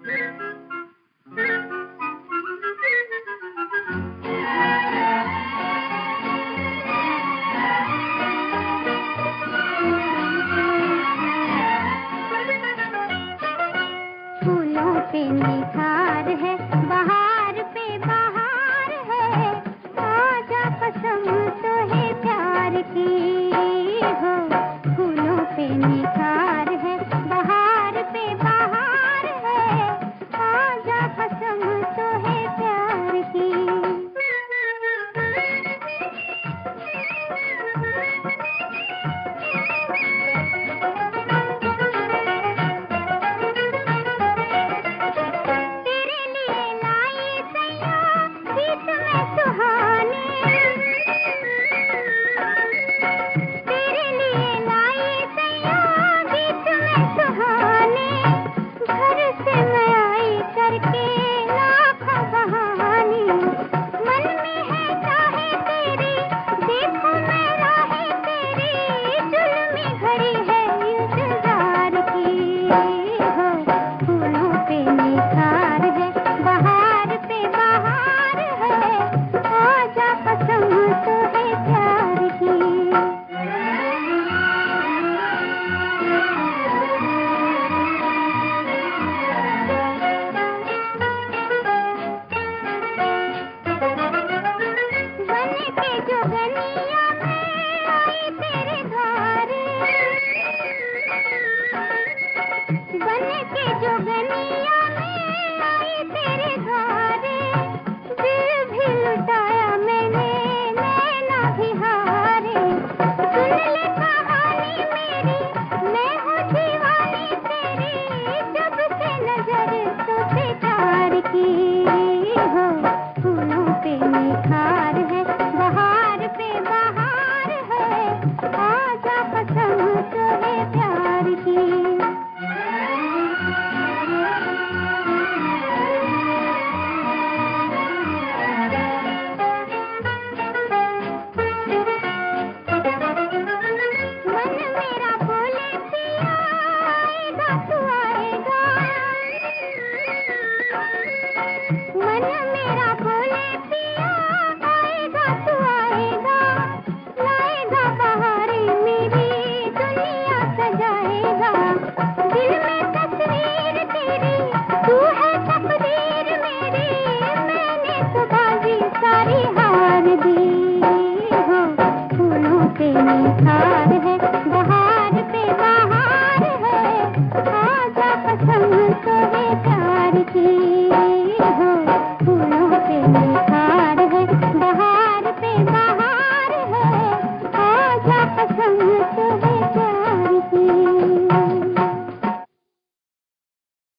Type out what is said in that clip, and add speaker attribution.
Speaker 1: फूलों पे निखार है, बहार पे बहार है, आजा कसम तो है प्यार की हो। फूलों पे निखार है, बहार पे बहार है, आजा कसम तो है प्यार की। बन के जोगनिया में आई तेरे